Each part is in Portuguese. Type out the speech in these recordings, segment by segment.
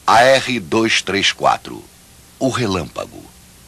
AR-234, o Relâmpago.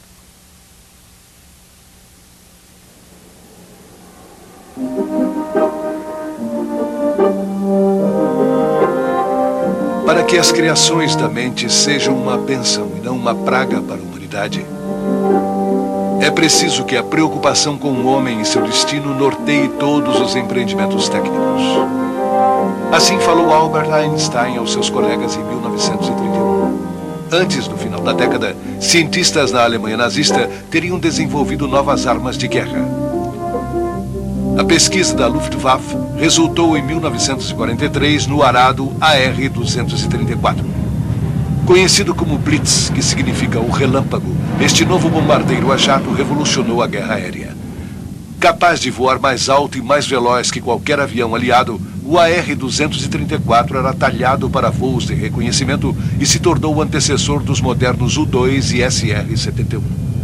Para que as criações da mente sejam uma bênção e não uma praga para a humanidade, é preciso que a preocupação com o homem e seu destino norteie todos os empreendimentos técnicos. Assim falou Albert Einstein aos seus colegas em 1931. Antes do final da década, cientistas na Alemanha nazista teriam desenvolvido novas armas de guerra. A pesquisa da Luftwaffe resultou em 1943 no arado AR-234. Conhecido como Blitz, que significa o relâmpago, este novo bombardeiro a jato revolucionou a guerra aérea. Capaz de voar mais alto e mais veloz que qualquer avião aliado, o AR-234 era talhado para voos de reconhecimento e se tornou o antecessor dos modernos U-2 e SR-71.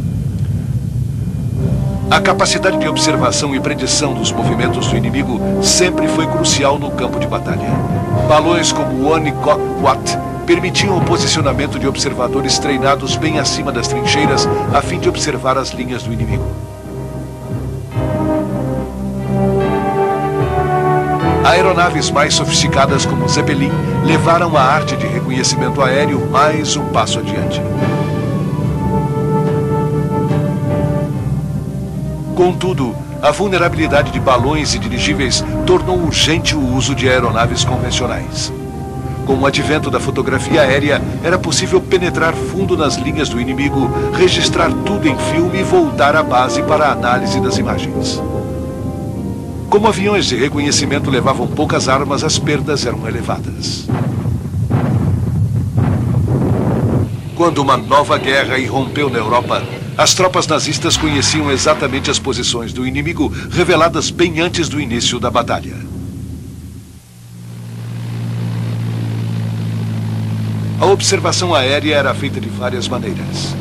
A capacidade de observação e predição dos movimentos do inimigo sempre foi crucial no campo de batalha. Balões como o Onikock-Quat permitiam o posicionamento de observadores treinados bem acima das trincheiras a fim de observar as linhas do inimigo. Aeronaves mais sofisticadas como o Zeppelin levaram a arte de reconhecimento aéreo mais um passo adiante. Contudo, a vulnerabilidade de balões e dirigíveis tornou urgente o uso de aeronaves convencionais. Com o advento da fotografia aérea, era possível penetrar fundo nas linhas do inimigo, registrar tudo em filme e voltar à base para a análise das imagens. Como aviões de reconhecimento levavam poucas armas, as perdas eram elevadas. Quando uma nova guerra irrompeu na Europa, as tropas nazistas conheciam exatamente as posições do inimigo, reveladas bem antes do início da batalha. A observação aérea era feita de várias maneiras.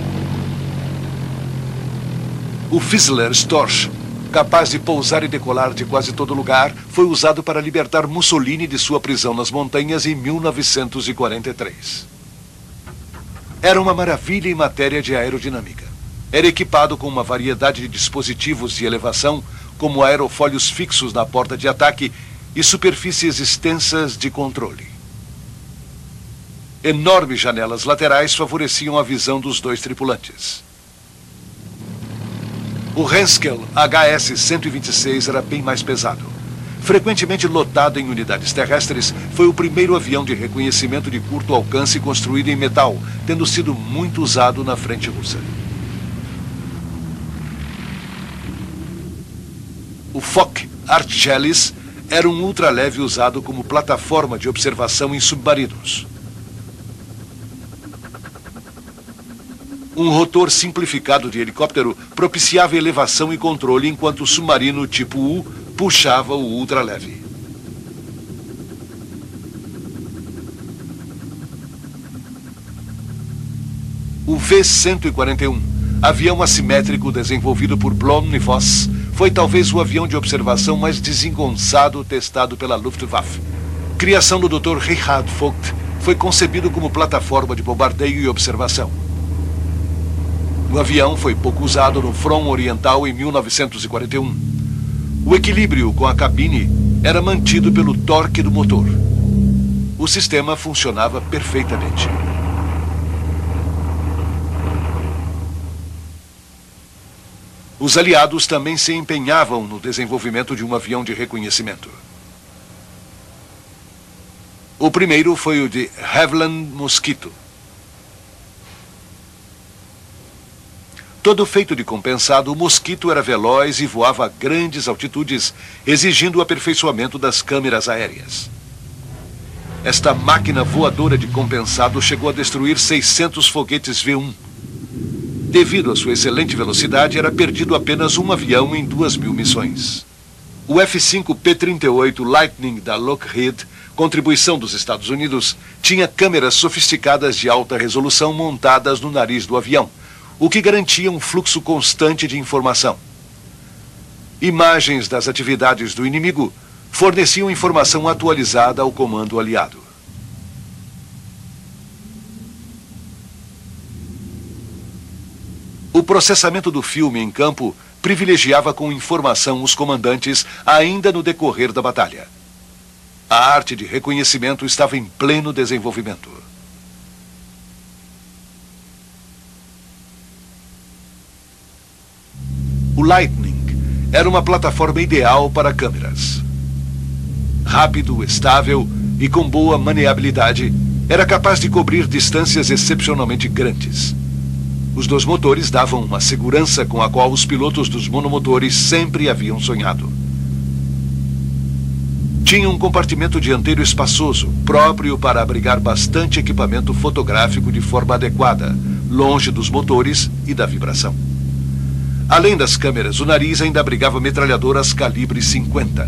O Fizzler Storch, capaz de pousar e decolar de quase todo lugar, foi usado para libertar Mussolini de sua prisão nas montanhas em 1943. Era uma maravilha em matéria de aerodinâmica. Era equipado com uma variedade de dispositivos de elevação, como aerofólios fixos na porta de ataque e superfícies extensas de controle. Enormes janelas laterais favoreciam a visão dos dois tripulantes. O Henschel HS-126 era bem mais pesado. Frequentemente lotado em unidades terrestres, foi o primeiro avião de reconhecimento de curto alcance construído em metal, tendo sido muito usado na frente russa. O Fock Archellis era um ultraleve usado como plataforma de observação em submarinos. Um rotor simplificado de helicóptero propiciava elevação e controle, enquanto o submarino tipo U puxava o ultraleve. O V-141, avião assimétrico desenvolvido por Blom e Voss, foi talvez o avião de observação mais desengonçado testado pela Luftwaffe. Criação do Dr. Richard Vogt, foi concebido como plataforma de bombardeio e observação. O avião foi pouco usado no front oriental em 1941. O equilíbrio com a cabine era mantido pelo torque do motor. O sistema funcionava perfeitamente. Os aliados também se empenhavam no desenvolvimento de um avião de reconhecimento. O primeiro foi o de Havilland Mosquito. Todo feito de compensado, o Mosquito era veloz e voava a grandes altitudes, exigindo o aperfeiçoamento das câmeras aéreas. Esta máquina voadora de compensado chegou a destruir 600 foguetes V-1. Devido à sua excelente velocidade, era perdido apenas um avião em 2.000 missões. O F-5 P-38 Lightning da Lockheed, contribuição dos Estados Unidos, tinha câmeras sofisticadas de alta resolução montadas no nariz do avião, o que garantia um fluxo constante de informação. Imagens das atividades do inimigo forneciam informação atualizada ao comando aliado. O processamento do filme em campo privilegiava com informação os comandantes ainda no decorrer da batalha. A arte de reconhecimento estava em pleno desenvolvimento. O Lightning era uma plataforma ideal para câmeras. Rápido, estável e com boa maneabilidade, era capaz de cobrir distâncias excepcionalmente grandes. Os dois motores davam uma segurança com a qual os pilotos dos monomotores sempre haviam sonhado. Tinha um compartimento dianteiro espaçoso, próprio para abrigar bastante equipamento fotográfico de forma adequada, longe dos motores e da vibração. Além das câmeras, o nariz ainda abrigava metralhadoras calibre 50.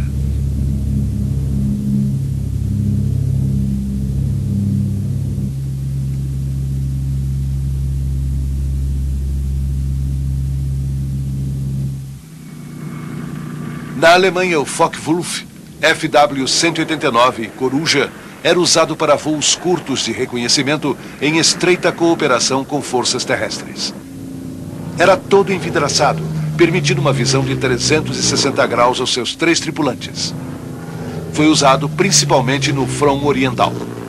Na Alemanha, o Focke-Wulf FW-189 Coruja era usado para voos curtos de reconhecimento em estreita cooperação com forças terrestres. Era todo envidraçado, permitindo uma visão de 360 graus aos seus 3 tripulantes. Foi usado principalmente no front oriental.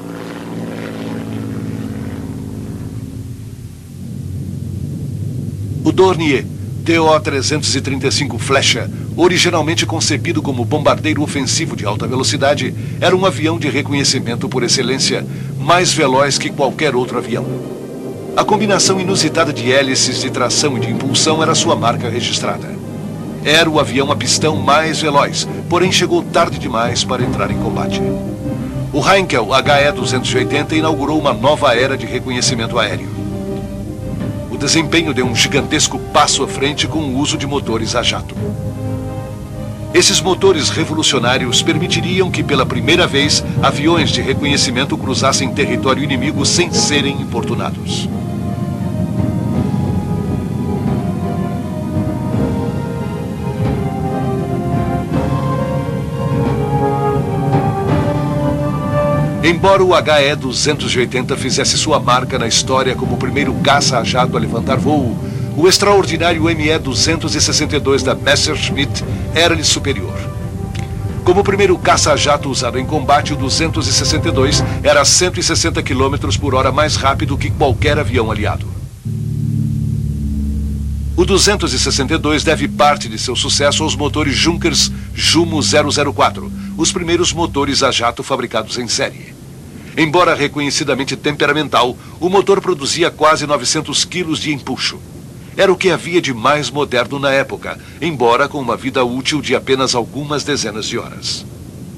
O Dornier TO-335 Flecha, originalmente concebido como bombardeiro ofensivo de alta velocidade, era um avião de reconhecimento por excelência, mais veloz que qualquer outro avião. A combinação inusitada de hélices de tração e de impulsão era sua marca registrada. Era o avião a pistão mais veloz, porém chegou tarde demais para entrar em combate. O Heinkel HE-280 inaugurou uma nova era de reconhecimento aéreo. O desempenho deu um gigantesco passo à frente com o uso de motores a jato. Esses motores revolucionários permitiriam que, pela primeira vez, aviões de reconhecimento cruzassem território inimigo sem serem importunados. Embora o HE-280 fizesse sua marca na história como o primeiro caça a jato a levantar voo, o extraordinário ME-262 da Messerschmitt era-lhe superior. Como o primeiro caça a jato usado em combate, o 262 era 160 km por hora mais rápido que qualquer avião aliado. O 262 deve parte de seu sucesso aos motores Junkers Jumo 004, os primeiros motores a jato fabricados em série. Embora reconhecidamente temperamental, o motor produzia quase 900 quilos de empuxo. Era o que havia de mais moderno na época, embora com uma vida útil de apenas algumas dezenas de horas.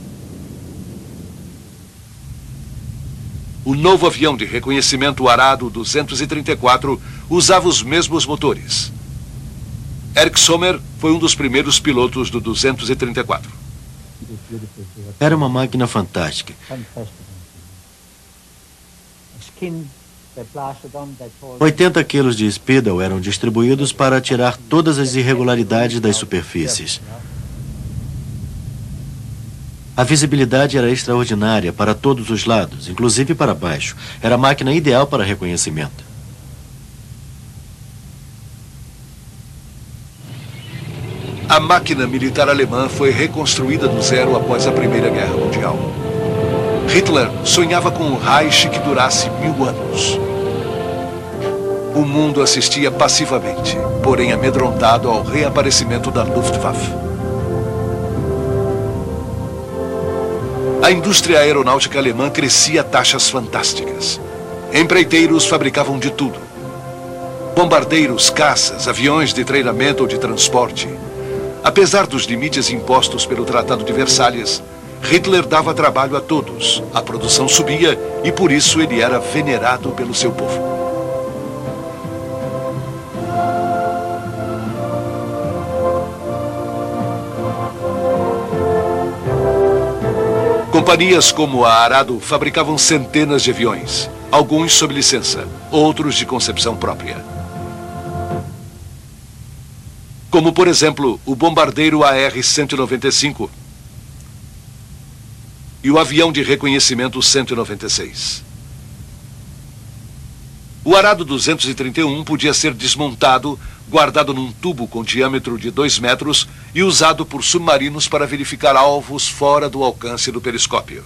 O novo avião de reconhecimento Arado 234 usava os mesmos motores. Erich Sommer foi um dos primeiros pilotos do 234. Era uma máquina fantástica. 80 quilos de Speedle eram distribuídos para tirar todas as irregularidades das superfícies. A visibilidade era extraordinária para todos os lados, inclusive para baixo. Era a máquina ideal para reconhecimento. A máquina militar alemã foi reconstruída do zero após a Primeira Guerra Mundial. Hitler sonhava com um Reich que durasse 1000 anos. O mundo assistia passivamente, porém amedrontado ao reaparecimento da Luftwaffe. A indústria aeronáutica alemã crescia a taxas fantásticas. Empreiteiros fabricavam de tudo: bombardeiros, caças, aviões de treinamento ou de transporte. Apesar dos limites impostos pelo Tratado de Versalhes, Hitler dava trabalho a todos, a produção subia e por isso ele era venerado pelo seu povo. Companhias como a Arado fabricavam centenas de aviões, alguns sob licença, outros de concepção própria. Como, por exemplo, o bombardeiro AR-195 e o avião de reconhecimento 196. O arado 231 podia ser desmontado, guardado num tubo com diâmetro de 2 metros e usado por submarinos para verificar alvos fora do alcance do periscópio.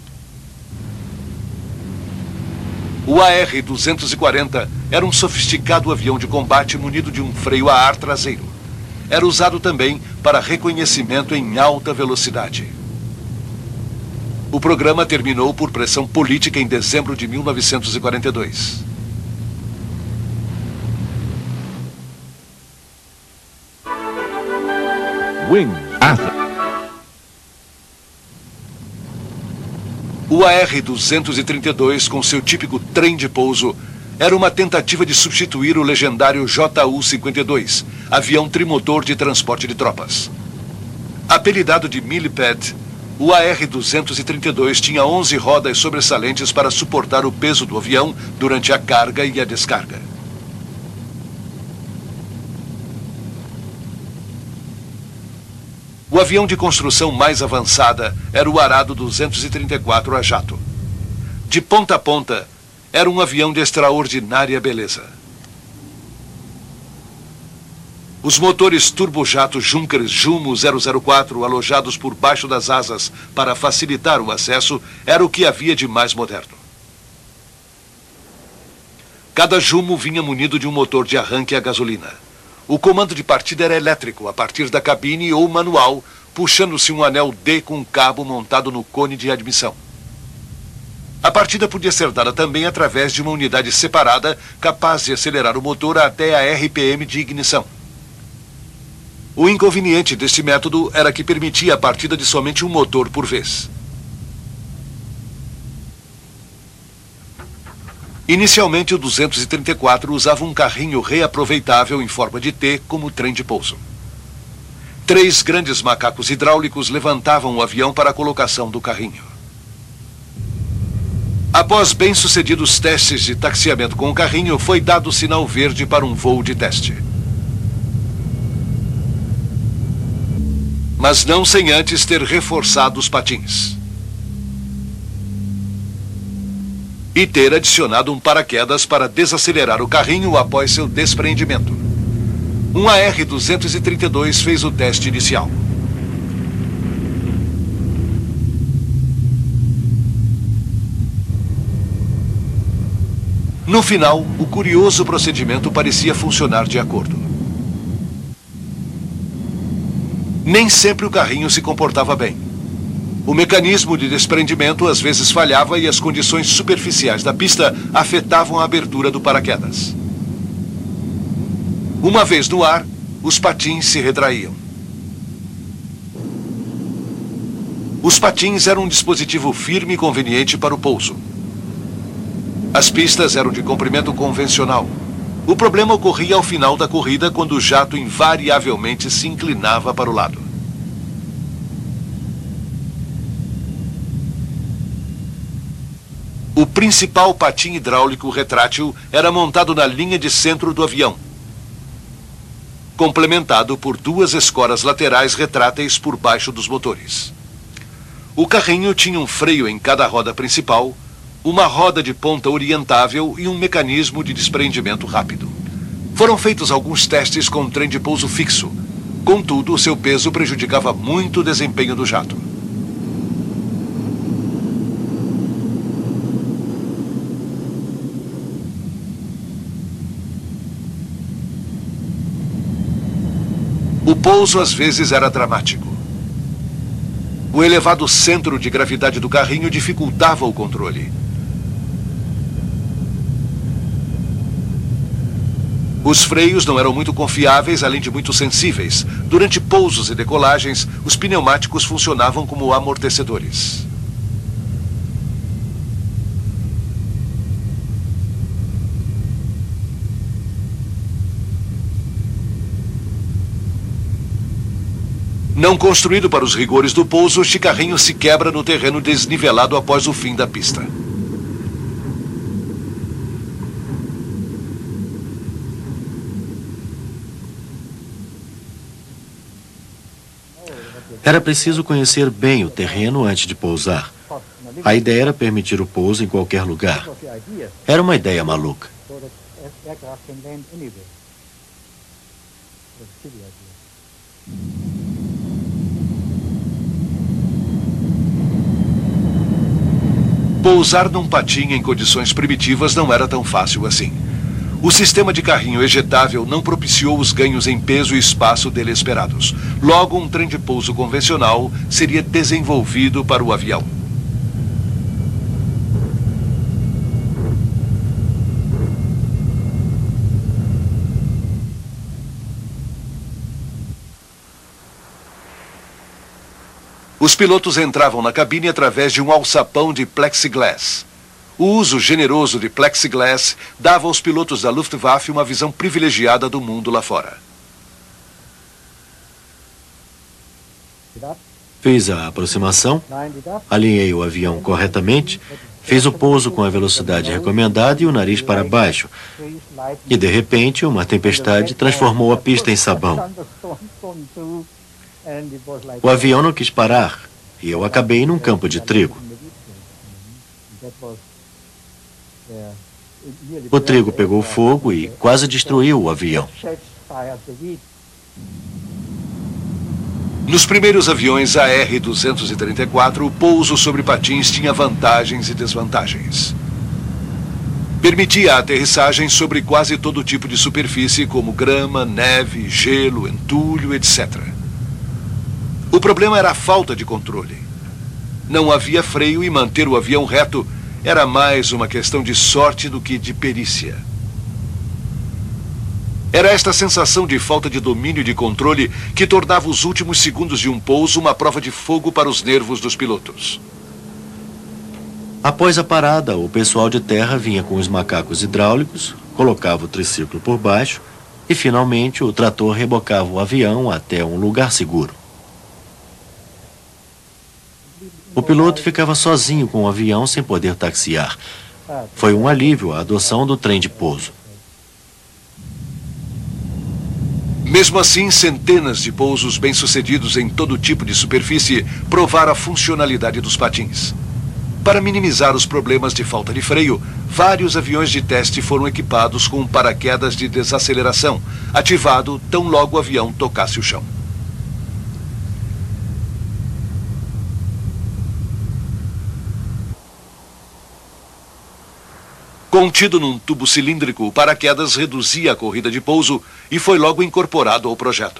O AR-240 era um sofisticado avião de combate munido de um freio a ar traseiro. Era usado também para reconhecimento em alta velocidade. O programa terminou por pressão política em dezembro de 1942. O AR-232, com seu típico trem de pouso, era uma tentativa de substituir o legendário JU-52, avião trimotor de transporte de tropas. Apelidado de Millipede, o AR-232 tinha 11 rodas sobressalentes para suportar o peso do avião durante a carga e a descarga. O avião de construção mais avançada era o Arado 234 a jato. De ponta a ponta, era um avião de extraordinária beleza. Os motores turbojato Junkers Jumo 004, alojados por baixo das asas para facilitar o acesso, era o que havia de mais moderno. Cada Jumo vinha munido de um motor de arranque a gasolina. O comando de partida era elétrico, a partir da cabine ou manual, puxando-se um anel D com um cabo montado no cone de admissão. A partida podia ser dada também através de uma unidade separada, capaz de acelerar o motor até a RPM de ignição. O inconveniente deste método era que permitia a partida de somente um motor por vez. Inicialmente, o 234 usava um carrinho reaproveitável em forma de T como trem de pouso. 3 grandes macacos hidráulicos levantavam o avião para a colocação do carrinho. Após bem-sucedidos testes de taxiamento com o carrinho, foi dado o sinal verde para um voo de teste. Mas não sem antes ter reforçado os patins. E ter adicionado um paraquedas para desacelerar o carrinho após seu despreendimento. Um AR-232 fez o teste inicial. No final, o curioso procedimento parecia funcionar de acordo. Nem sempre o carrinho se comportava bem. O mecanismo de desprendimento às vezes falhava e as condições superficiais da pista afetavam a abertura do paraquedas. Uma vez no ar, os patins se retraíam. Os patins eram um dispositivo firme e conveniente para o pouso. As pistas eram de comprimento convencional. O problema ocorria ao final da corrida, quando o jato invariavelmente se inclinava para o lado. O principal patim hidráulico retrátil era montado na linha de centro do avião, complementado por 2 escoras laterais retráteis por baixo dos motores. O carrinho tinha um freio em cada roda principal, uma roda de ponta orientável e um mecanismo de desprendimento rápido. Foram feitos alguns testes com trem de pouso fixo. Contudo, o seu peso prejudicava muito o desempenho do jato. O pouso às vezes era dramático. O elevado centro de gravidade do carrinho dificultava o controle. Os freios não eram muito confiáveis, além de muito sensíveis. Durante pousos e decolagens, os pneumáticos funcionavam como amortecedores. Não construído para os rigores do pouso, este carrinho se quebra no terreno desnivelado após o fim da pista. Era preciso conhecer bem o terreno antes de pousar. A ideia era permitir o pouso em qualquer lugar. Era uma ideia maluca. so that aircraft can land anywhere. That's silly idea. Pousar num patim em condições primitivas não era tão fácil assim. O sistema de carrinho ejetável não propiciou os ganhos em peso e espaço dele esperados. Logo, um trem de pouso convencional seria desenvolvido para o avião. Os pilotos entravam na cabine através de um alçapão de plexiglass. O uso generoso de plexiglass dava aos pilotos da Luftwaffe uma visão privilegiada do mundo lá fora. Fiz a aproximação, alinhei o avião corretamente, fiz o pouso com a velocidade recomendada e o nariz para baixo. E, de repente, uma tempestade transformou a pista em sabão. O avião não quis parar e eu acabei num campo de trigo. O trigo pegou fogo e quase destruiu o avião. Nos primeiros aviões AR-234, o pouso sobre patins tinha vantagens e desvantagens. Permitia a aterrissagem sobre quase todo tipo de superfície, como grama, neve, gelo, entulho, etc. O problema era a falta de controle. Não havia freio e manter o avião reto era mais uma questão de sorte do que de perícia. Era esta sensação de falta de domínio e de controle que tornava os últimos segundos de um pouso uma prova de fogo para os nervos dos pilotos. Após a parada, o pessoal de terra vinha com os macacos hidráulicos, colocava o triciclo por baixo e, finalmente, o trator rebocava o avião até um lugar seguro. O piloto ficava sozinho com o avião sem poder taxiar. Foi um alívio a adoção do trem de pouso. Mesmo assim, centenas de pousos bem-sucedidos em todo tipo de superfície provaram a funcionalidade dos patins. Para minimizar os problemas de falta de freio, vários aviões de teste foram equipados com um paraquedas de desaceleração, ativado tão logo o avião tocasse o chão. Contido num tubo cilíndrico, o paraquedas reduzia a corrida de pouso e foi logo incorporado ao projeto.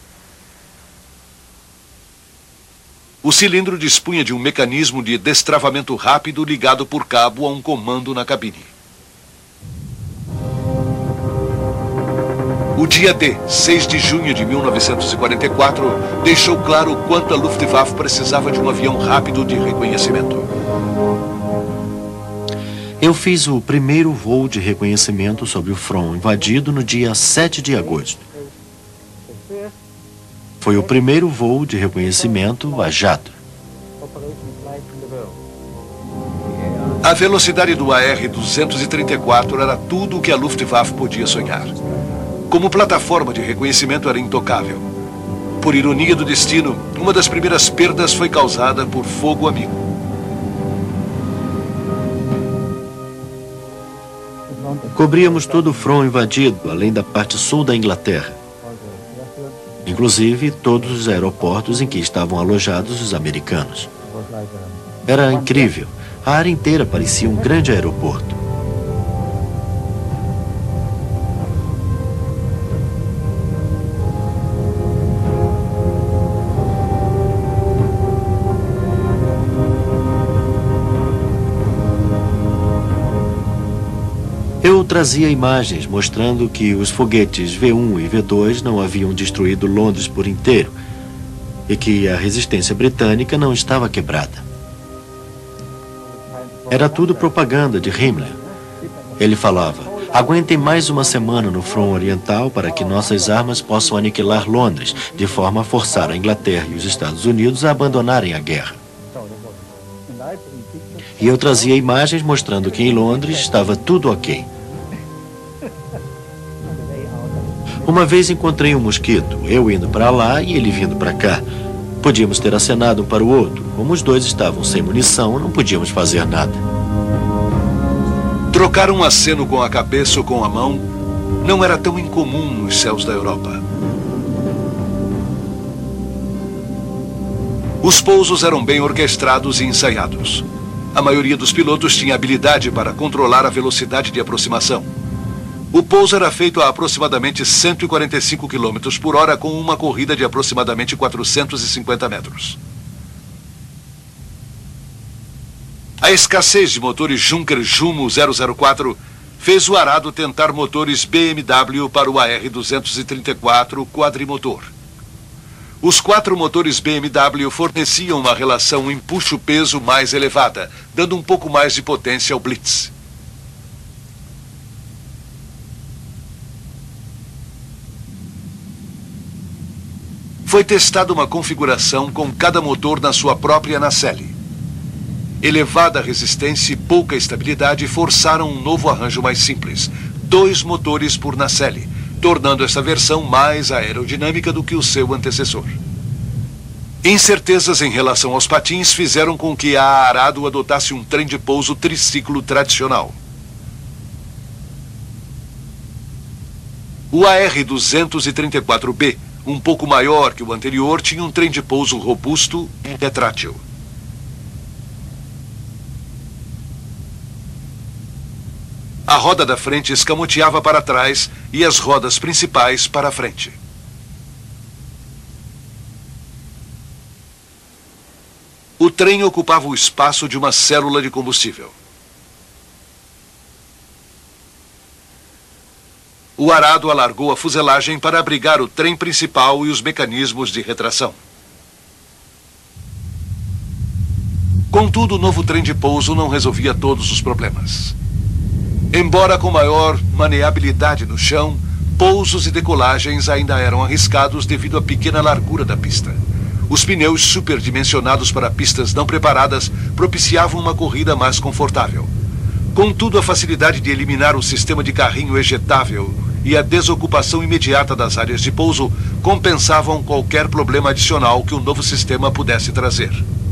O cilindro dispunha de um mecanismo de destravamento rápido ligado por cabo a um comando na cabine. O dia D, 6 de junho de 1944, deixou claro o quanto a Luftwaffe precisava de um avião rápido de reconhecimento. Eu fiz o primeiro voo de reconhecimento sobre o front invadido no dia 7 de agosto. Foi o primeiro voo de reconhecimento a jato. A velocidade do AR-234 era tudo o que a Luftwaffe podia sonhar. Como plataforma de reconhecimento era intocável. Por ironia do destino, uma das primeiras perdas foi causada por fogo amigo. Cobríamos todo o front invadido, além da parte sul da Inglaterra. Inclusive, todos os aeroportos em que estavam alojados os americanos. Era incrível. A área inteira parecia um grande aeroporto. Eu trazia imagens mostrando que os foguetes V1 e V2 não haviam destruído Londres por inteiro e que a resistência britânica não estava quebrada. Era tudo propaganda de Himmler. Ele falava: aguentem mais uma semana no front oriental para que nossas armas possam aniquilar Londres, de forma a forçar a Inglaterra e os Estados Unidos a abandonarem a guerra. E eu trazia imagens mostrando que em Londres estava tudo ok. Uma vez encontrei um mosquito, eu indo para lá e ele vindo para cá. Podíamos ter acenado um para o outro. Como os dois estavam sem munição, não podíamos fazer nada. Trocar um aceno com a cabeça ou com a mão não era tão incomum nos céus da Europa. Os pousos eram bem orquestrados e ensaiados. A maioria dos pilotos tinha habilidade para controlar a velocidade de aproximação. O pouso era feito a aproximadamente 145 km por hora com uma corrida de aproximadamente 450 metros. A escassez de motores Junker Jumo 004 fez o Arado tentar motores BMW para o AR-234 quadrimotor. Os 4 motores BMW forneciam uma relação empuxo-peso mais elevada, dando um pouco mais de potência ao Blitz. Foi testada uma configuração com cada motor na sua própria nacelle. Elevada resistência e pouca estabilidade forçaram um novo arranjo mais simples, 2 motores por nacelle, tornando essa versão mais aerodinâmica do que o seu antecessor. Incertezas em relação aos patins fizeram com que a Arado adotasse um trem de pouso triciclo tradicional. O AR-234B, um pouco maior que o anterior, tinha um trem de pouso robusto e retrátil. A roda da frente escamoteava para trás e as rodas principais para a frente. O trem ocupava o espaço de uma célula de combustível. O Arado alargou a fuselagem para abrigar o trem principal e os mecanismos de retração. Contudo, o novo trem de pouso não resolvia todos os problemas. Embora com maior maneabilidade no chão, pousos e decolagens ainda eram arriscados devido à pequena largura da pista. Os pneus superdimensionados para pistas não preparadas propiciavam uma corrida mais confortável. Contudo, a facilidade de eliminar o sistema de carrinho ejetável e a desocupação imediata das áreas de pouso compensavam qualquer problema adicional que o novo sistema pudesse trazer.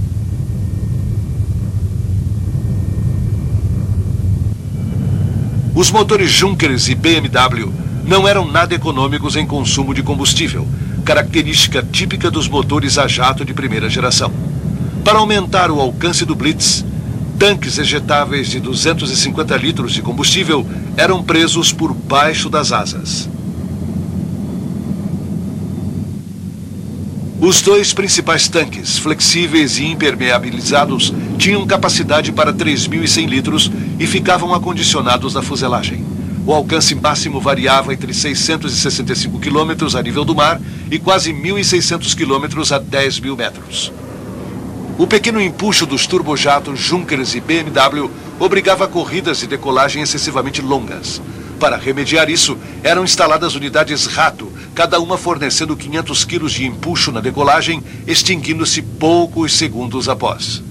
Os motores Junkers e BMW não eram nada econômicos em consumo de combustível, característica típica dos motores a jato de primeira geração. Para aumentar o alcance do Blitz, tanques ejetáveis de 250 litros de combustível eram presos por baixo das asas. Os 2 principais tanques, flexíveis e impermeabilizados, tinham capacidade para 3.100 litros e ficavam acondicionados na fuselagem. O alcance máximo variava entre 665 km a nível do mar e quase 1.600 km a 10.000 metros. O pequeno empuxo dos turbojatos Junkers e BMW obrigava a corridas e decolagem excessivamente longas. Para remediar isso, eram instaladas unidades Rato, cada uma fornecendo 500 kg de empuxo na decolagem, extinguindo-se poucos segundos após.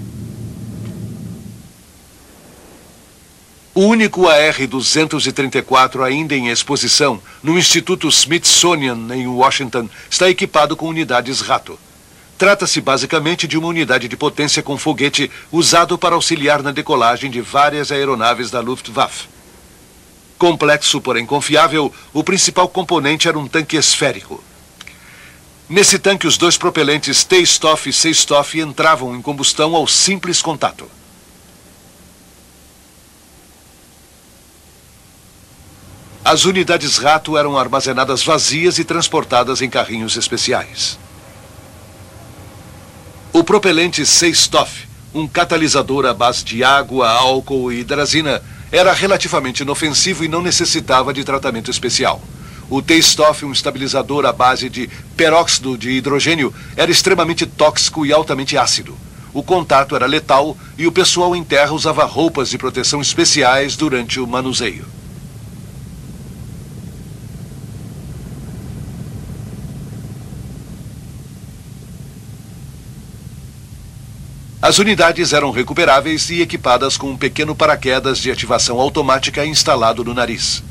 O único AR-234 ainda em exposição no Instituto Smithsonian, em Washington, está equipado com unidades Rato. Trata-se basicamente de uma unidade de potência com foguete usado para auxiliar na decolagem de várias aeronaves da Luftwaffe. Complexo, porém confiável, o principal componente era um tanque esférico. Nesse tanque, os 2 propelentes T-Stoff e C-Stoff entravam em combustão ao simples contato. As unidades Rato eram armazenadas vazias e transportadas em carrinhos especiais. O propelente C-Stoff, um catalisador à base de água, álcool e hidrazina, era relativamente inofensivo e não necessitava de tratamento especial. O T-Stoff, um estabilizador à base de peróxido de hidrogênio, era extremamente tóxico e altamente ácido. O contato era letal e o pessoal em terra usava roupas de proteção especiais durante o manuseio. As unidades eram recuperáveis e equipadas com um pequeno paraquedas de ativação automática instalado no nariz.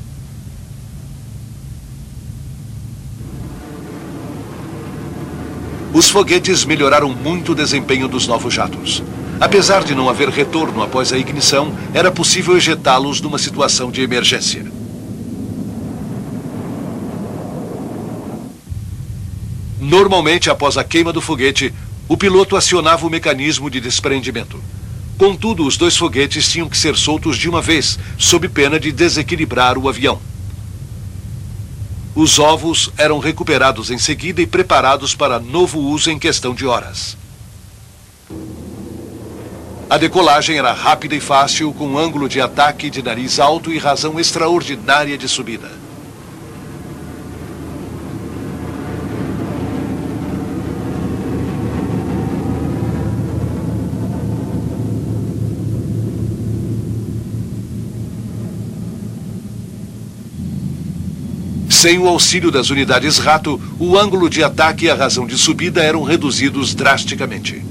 Os foguetes melhoraram muito o desempenho dos novos jatos. Apesar de não haver retorno após a ignição, era possível ejetá-los numa situação de emergência. Normalmente, após a queima do foguete, o piloto acionava o mecanismo de desprendimento. Contudo, os 2 foguetes tinham que ser soltos de uma vez, sob pena de desequilibrar o avião. Os ovos eram recuperados em seguida e preparados para novo uso em questão de horas. A decolagem era rápida e fácil, com ângulo de ataque de nariz alto e razão extraordinária de subida. Sem o auxílio das unidades Rato, o ângulo de ataque e a razão de subida eram reduzidos drasticamente.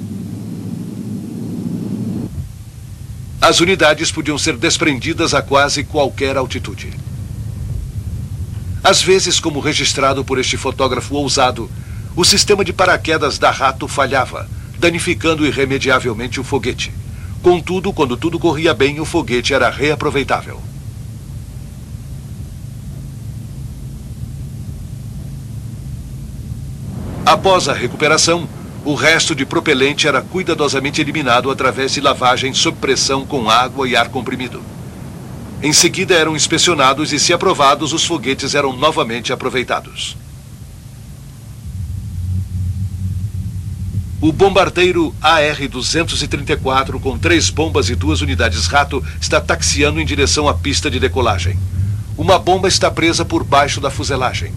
As unidades podiam ser desprendidas a quase qualquer altitude. Às vezes, como registrado por este fotógrafo ousado, o sistema de paraquedas da Rato falhava, danificando irremediavelmente o foguete. Contudo, quando tudo corria bem, o foguete era reaproveitável. Após a recuperação, o resto de propelente era cuidadosamente eliminado através de lavagem sob pressão com água e ar comprimido. Em seguida eram inspecionados e, se aprovados, os foguetes eram novamente aproveitados. O bombardeiro AR-234, com 3 bombas e 2 unidades Rato, está taxiando em direção à pista de decolagem. Uma bomba está presa por baixo da fuselagem.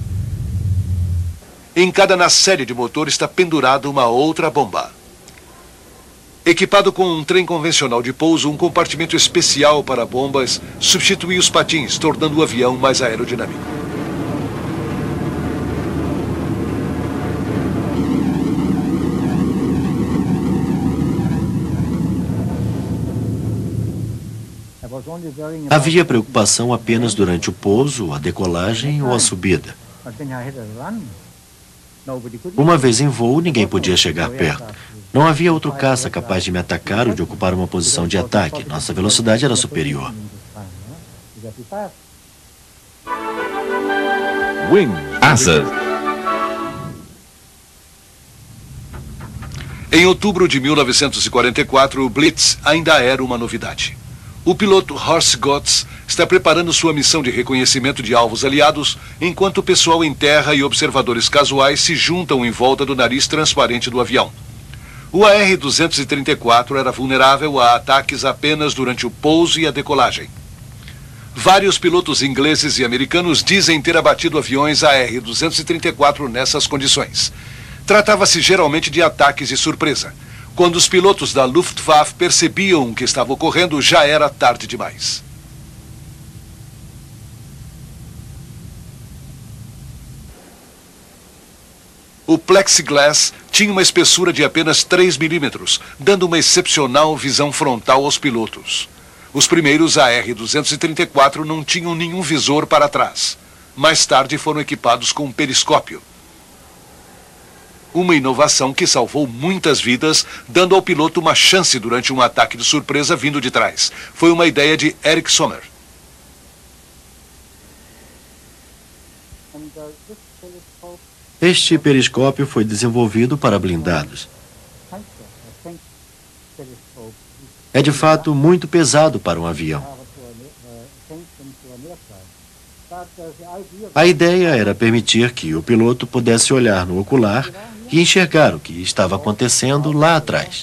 Em cada nacelle de motor está pendurada uma outra bomba. Equipado com um trem convencional de pouso, um compartimento especial para bombas substitui os patins, tornando o avião mais aerodinâmico. Havia preocupação apenas durante o pouso, a decolagem ou a subida. Uma vez em voo, ninguém podia chegar perto. Não havia outro caça capaz de me atacar ou de ocupar uma posição de ataque. Nossa velocidade era superior. Asas. Em outubro de 1944, o Blitz ainda era uma novidade. O piloto Horst Gotz está preparando sua missão de reconhecimento de alvos aliados, enquanto o pessoal em terra e observadores casuais se juntam em volta do nariz transparente do avião. O AR-234 era vulnerável a ataques apenas durante o pouso e a decolagem. Vários pilotos ingleses e americanos dizem ter abatido aviões AR-234 nessas condições. Tratava-se geralmente de ataques de surpresa. Quando os pilotos da Luftwaffe percebiam o que estava ocorrendo, já era tarde demais. O plexiglass tinha uma espessura de apenas 3 milímetros, dando uma excepcional visão frontal aos pilotos. Os primeiros AR-234 não tinham nenhum visor para trás. Mais tarde foram equipados com um periscópio. Uma inovação que salvou muitas vidas, dando ao piloto uma chance durante um ataque de surpresa vindo de trás. Foi uma ideia de Erich Sommer. Este periscópio foi desenvolvido para blindados. É de fato muito pesado para um avião. A ideia era permitir que o piloto pudesse olhar no ocular e enxergar o que estava acontecendo lá atrás.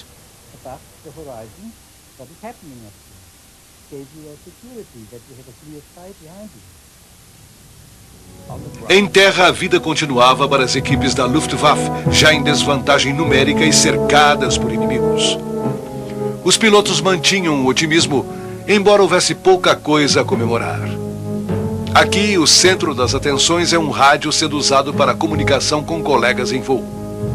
Em terra, a vida continuava para as equipes da Luftwaffe, já em desvantagem numérica e cercadas por inimigos. Os pilotos mantinham o otimismo, embora houvesse pouca coisa a comemorar. Aqui, o centro das atenções é um rádio sendo usado para comunicação com colegas em voo.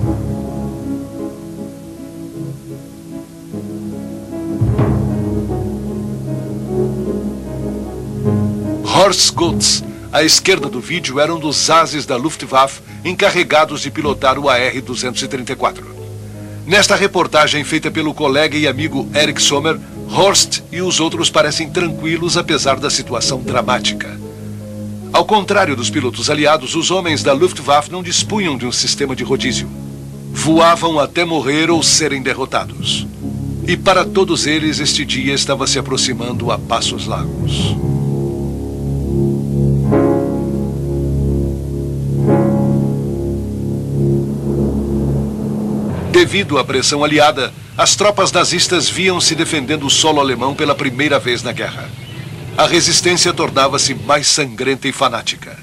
Horst Gotz, à esquerda do vídeo, era um dos ases da Luftwaffe encarregados de pilotar o AR-234. Nesta reportagem feita pelo colega e amigo Eric Sommer, Horst e os outros parecem tranquilos apesar da situação dramática. Ao contrário dos pilotos aliados, os homens da Luftwaffe não dispunham de um sistema de rodízio. Voavam até morrer ou serem derrotados. E para todos eles, este dia estava se aproximando a passos largos. Devido à pressão aliada, as tropas nazistas viam-se defendendo o solo alemão pela primeira vez na guerra. A resistência tornava-se mais sangrenta e fanática.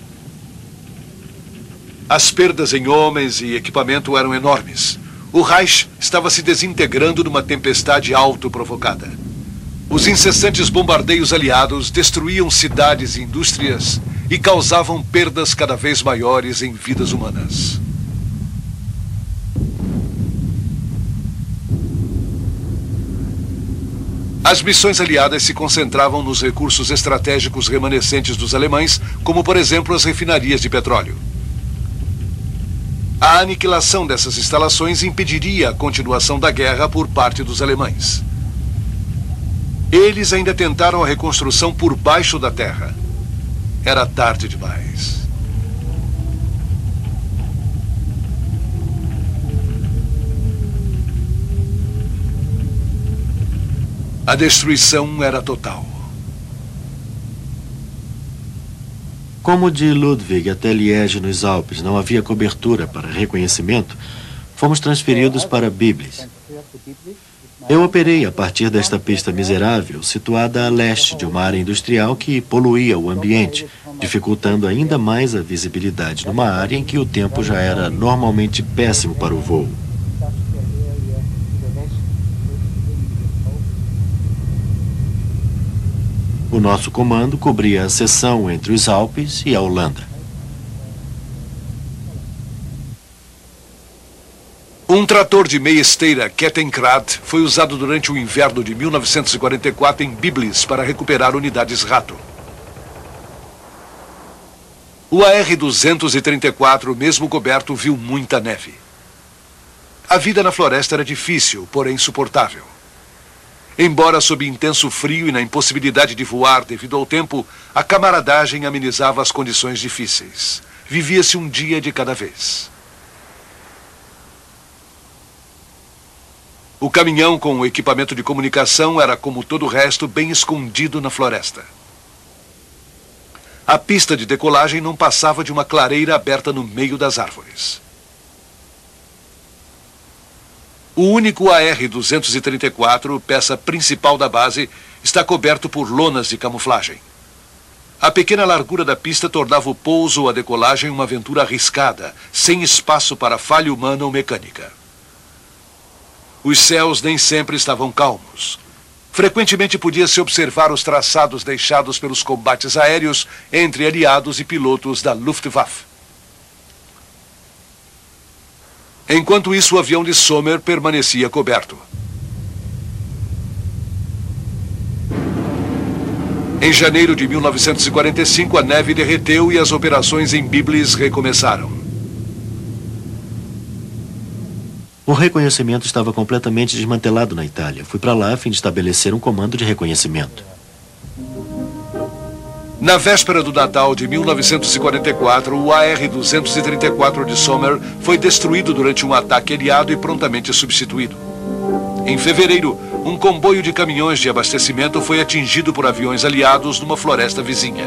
As perdas em homens e equipamento eram enormes. O Reich estava se desintegrando numa tempestade autoprovocada. Os incessantes bombardeios aliados destruíam cidades e indústrias e causavam perdas cada vez maiores em vidas humanas. As missões aliadas se concentravam nos recursos estratégicos remanescentes dos alemães, como, por exemplo, as refinarias de petróleo. A aniquilação dessas instalações impediria a continuação da guerra por parte dos alemães. Eles ainda tentaram a reconstrução por baixo da terra. Era tarde demais. A destruição era total. Como de Ludwig até Liege, nos Alpes, não havia cobertura para reconhecimento, fomos transferidos para Biblis. Eu operei a partir desta pista miserável, situada a leste de uma área industrial que poluía o ambiente, dificultando ainda mais a visibilidade numa área em que o tempo já era normalmente péssimo para o voo. O nosso comando cobria a seção entre os Alpes e a Holanda. Um trator de meia esteira Kettenkrad foi usado durante o inverno de 1944 em Biblis para recuperar unidades Rato. O AR-234, mesmo coberto, viu muita neve. A vida na floresta era difícil, porém suportável. Embora sob intenso frio e na impossibilidade de voar devido ao tempo, a camaradagem amenizava as condições difíceis. Vivia-se um dia de cada vez. O caminhão com o equipamento de comunicação era, como todo o resto, bem escondido na floresta. A pista de decolagem não passava de uma clareira aberta no meio das árvores. O único AR-234, peça principal da base, está coberto por lonas de camuflagem. A pequena largura da pista tornava o pouso ou a decolagem uma aventura arriscada, sem espaço para falha humana ou mecânica. Os céus nem sempre estavam calmos. Frequentemente podia-se observar os traçados deixados pelos combates aéreos entre aliados e pilotos da Luftwaffe. Enquanto isso, o avião de Sommer permanecia coberto. Em janeiro de 1945, a neve derreteu e as operações em Biblis recomeçaram. O reconhecimento estava completamente desmantelado na Itália. Fui para lá a fim de estabelecer um comando de reconhecimento. Na véspera do Natal de 1944, o AR-234 de Sommer foi destruído durante um ataque aliado e prontamente substituído. Em fevereiro, um comboio de caminhões de abastecimento foi atingido por aviões aliados numa floresta vizinha.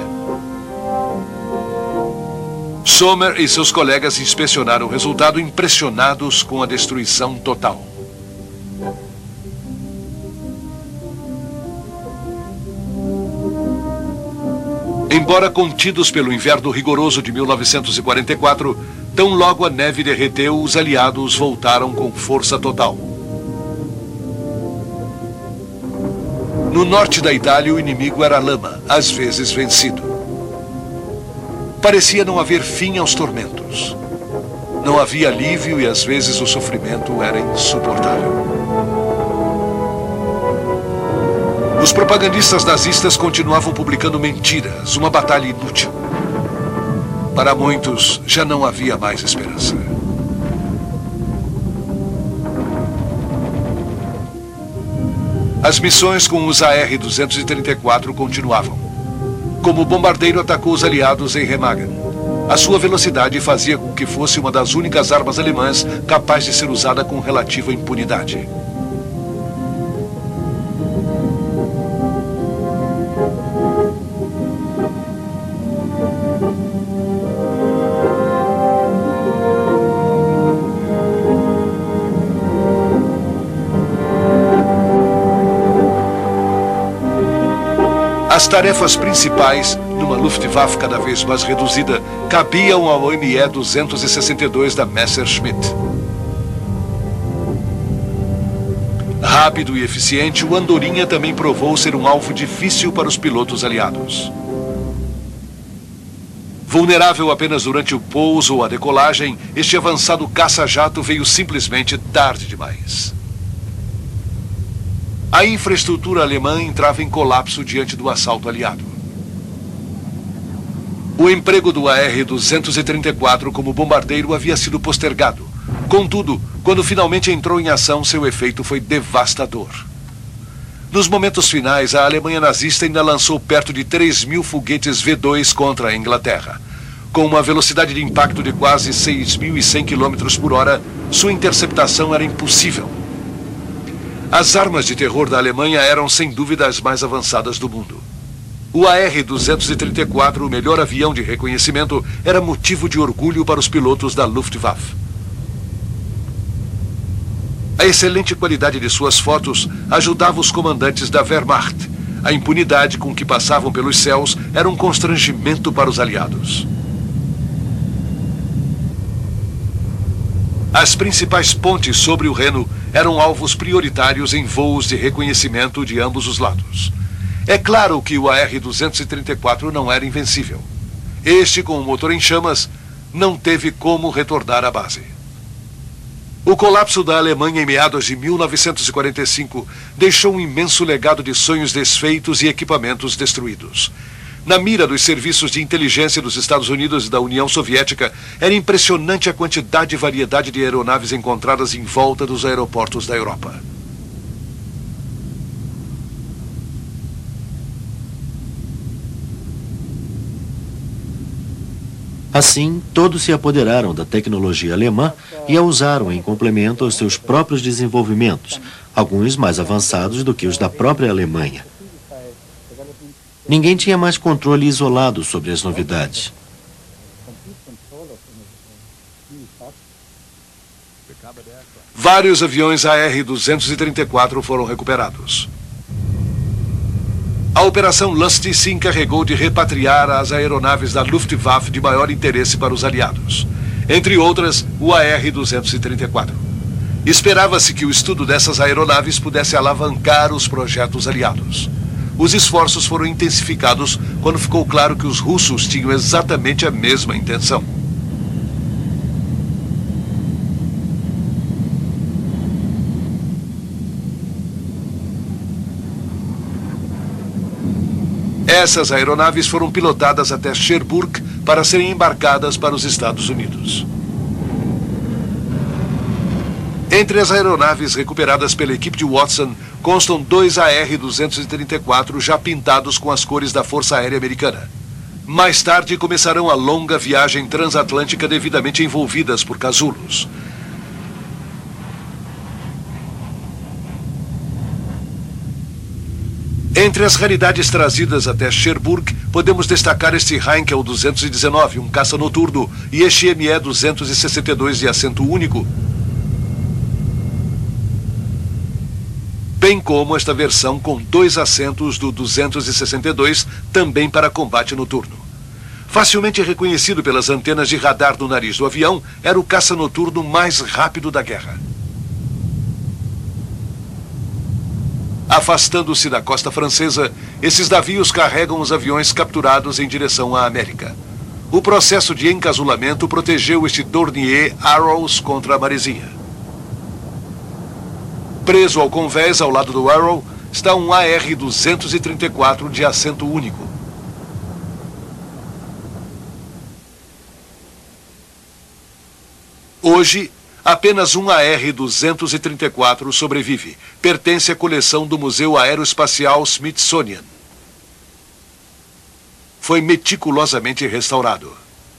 Sommer e seus colegas inspecionaram o resultado, impressionados com a destruição total. Embora contidos pelo inverno rigoroso de 1944, tão logo a neve derreteu, os aliados voltaram com força total. No norte da Itália, o inimigo era a lama, às vezes vencido. Parecia não haver fim aos tormentos. Não havia alívio e às vezes o sofrimento era insuportável. Os propagandistas nazistas continuavam publicando mentiras, uma batalha inútil. Para muitos, já não havia mais esperança. As missões com os AR-234 continuavam. Como bombardeiro atacou os aliados em Remagen. A sua velocidade fazia com que fosse uma das únicas armas alemãs capaz de ser usada com relativa impunidade. As tarefas principais, numa Luftwaffe cada vez mais reduzida, cabiam ao ME-262 da Messerschmitt. Rápido e eficiente, o Andorinha também provou ser um alvo difícil para os pilotos aliados. Vulnerável apenas durante o pouso ou a decolagem, este avançado caça-jato veio simplesmente tarde demais. A infraestrutura alemã entrava em colapso diante do assalto aliado. O emprego do AR-234 como bombardeiro havia sido postergado. Contudo, quando finalmente entrou em ação, seu efeito foi devastador. Nos momentos finais, a Alemanha nazista ainda lançou perto de 3.000 foguetes V2 contra a Inglaterra. Com uma velocidade de impacto de quase 6.100 km por hora, sua interceptação era impossível. As armas de terror da Alemanha eram sem dúvida as mais avançadas do mundo. O AR-234, o melhor avião de reconhecimento, era motivo de orgulho para os pilotos da Luftwaffe. A excelente qualidade de suas fotos ajudava os comandantes da Wehrmacht. A impunidade com que passavam pelos céus era um constrangimento para os aliados. As principais pontes sobre o Reno eram alvos prioritários em voos de reconhecimento de ambos os lados. É claro que o AR-234 não era invencível. Este, com o motor em chamas, não teve como retornar à base. O colapso da Alemanha em meados de 1945 deixou um imenso legado de sonhos desfeitos e equipamentos destruídos. Na mira dos serviços de inteligência dos Estados Unidos e da União Soviética, era impressionante a quantidade e variedade de aeronaves encontradas em volta dos aeroportos da Europa. Assim, todos se apoderaram da tecnologia alemã e a usaram em complemento aos seus próprios desenvolvimentos, alguns mais avançados do que os da própria Alemanha. Ninguém tinha mais controle isolado sobre as novidades. Vários aviões AR-234 foram recuperados. A Operação Lusty se encarregou de repatriar as aeronaves da Luftwaffe de maior interesse para os aliados. Entre outras, o AR-234. Esperava-se que o estudo dessas aeronaves pudesse alavancar os projetos aliados. Os esforços foram intensificados quando ficou claro que os russos tinham exatamente a mesma intenção. Essas aeronaves foram pilotadas até Cherbourg para serem embarcadas para os Estados Unidos. Entre as aeronaves recuperadas pela equipe de Watson, constam 2 AR-234 já pintados com as cores da Força Aérea Americana. Mais tarde começarão a longa viagem transatlântica devidamente envolvidas por casulos. Entre as raridades trazidas até Cherbourg, podemos destacar este Heinkel 219, um caça noturno, e este ME 262 de assento único, bem como esta versão com 2 assentos do 262, também para combate noturno. Facilmente reconhecido pelas antenas de radar do nariz do avião, era o caça noturno mais rápido da guerra. Afastando-se da costa francesa, esses navios carregam os aviões capturados em direção à América. O processo de encasulamento protegeu este Dornier Arrows contra a maresia. Preso ao convés ao lado do Arrow está um AR-234 de assento único. Hoje, Apenas um AR-234 sobrevive. Pertence à coleção do Museu Aeroespacial Smithsonian. Foi meticulosamente restaurado.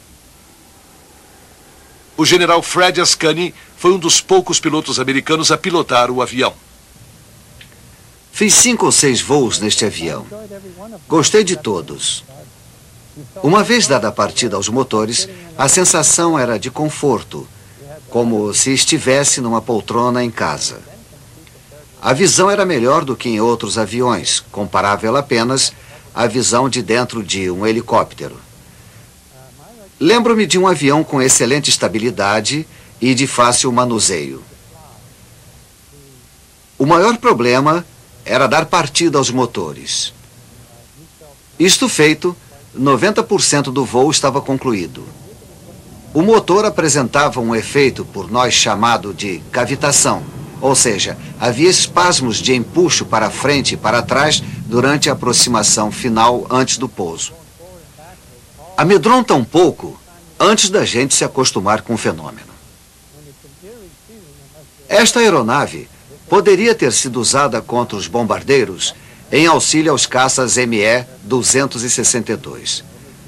O general Fred Ascani foi um dos poucos pilotos americanos a pilotar o avião. Fiz 5 ou 6 voos neste avião. Gostei de todos. Uma vez dada a partida aos motores, a sensação era de conforto, como se estivesse numa poltrona em casa. A visão era melhor do que em outros aviões, comparável apenas à visão de dentro de um helicóptero. Lembro-me de um avião com excelente estabilidade e de fácil manuseio. O maior problema era dar partida aos motores. Isto feito, 90% do voo estava concluído. O motor apresentava um efeito por nós chamado de cavitação, ou seja, havia espasmos de empuxo para frente e para trás durante a aproximação final antes do pouso. Amedronta um pouco antes da gente se acostumar com o fenômeno. Esta aeronave poderia ter sido usada contra os bombardeiros em auxílio aos caças ME-262.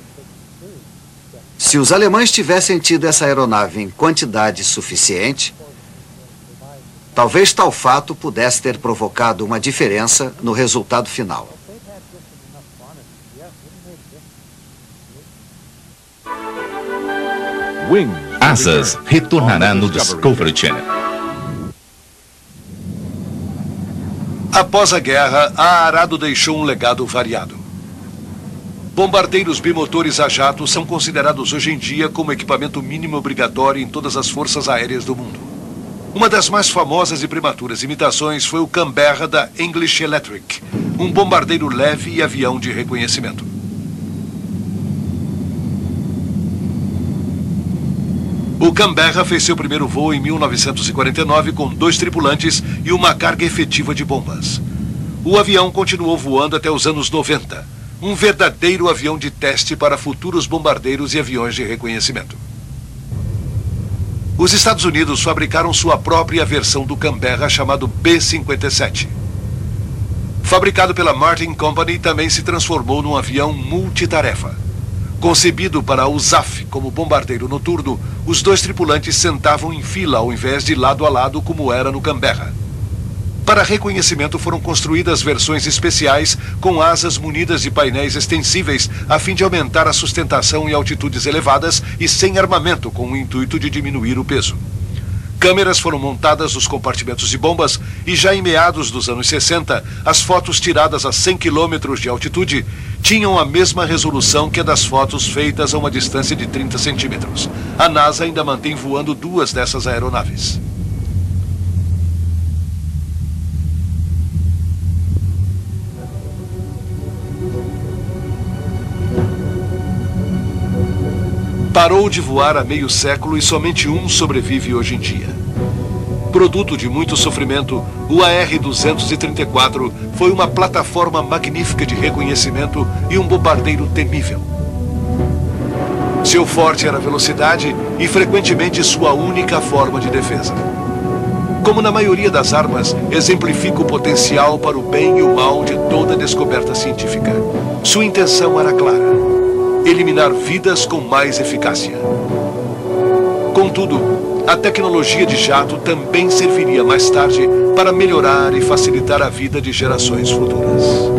Se os alemães tivessem tido essa aeronave em quantidade suficiente, talvez tal fato pudesse ter provocado uma diferença no resultado final. Asas retornará no Discovery Channel. Após a guerra, a Arado deixou um legado variado. Bombardeiros bimotores a jato são considerados hoje em dia como equipamento mínimo obrigatório em todas as forças aéreas do mundo. Uma das mais famosas e prematuras imitações foi o Canberra da English Electric, um bombardeiro leve e avião de reconhecimento. O Canberra fez seu primeiro voo em 1949 com 2 tripulantes e uma carga efetiva de bombas. O avião continuou voando até os anos 90. Um verdadeiro avião de teste para futuros bombardeiros e aviões de reconhecimento. Os Estados Unidos fabricaram sua própria versão do Canberra chamado B-57. Fabricado pela Martin Company, também se transformou num avião multitarefa. Concebido para a USAF como bombardeiro noturno, os 2 tripulantes sentavam em fila ao invés de lado a lado como era no Canberra. Para reconhecimento foram construídas versões especiais com asas munidas de painéis extensíveis a fim de aumentar a sustentação em altitudes elevadas e sem armamento com o intuito de diminuir o peso. Câmeras foram montadas nos compartimentos de bombas e já em meados dos anos 60, as fotos tiradas a 100 km de altitude tinham a mesma resolução que a das fotos feitas a uma distância de 30 centímetros. A NASA ainda mantém voando 2 dessas aeronaves. Parou de voar há meio século e somente um sobrevive hoje em dia. Produto de muito sofrimento, o AR-234 foi uma plataforma magnífica de reconhecimento e um bombardeiro temível. Seu forte era a velocidade e frequentemente sua única forma de defesa. Como na maioria das armas, exemplifica o potencial para o bem e o mal de toda descoberta científica. Sua intenção era clara: eliminar vidas com mais eficácia. Contudo, a tecnologia de jato também serviria mais tarde para melhorar e facilitar a vida de gerações futuras.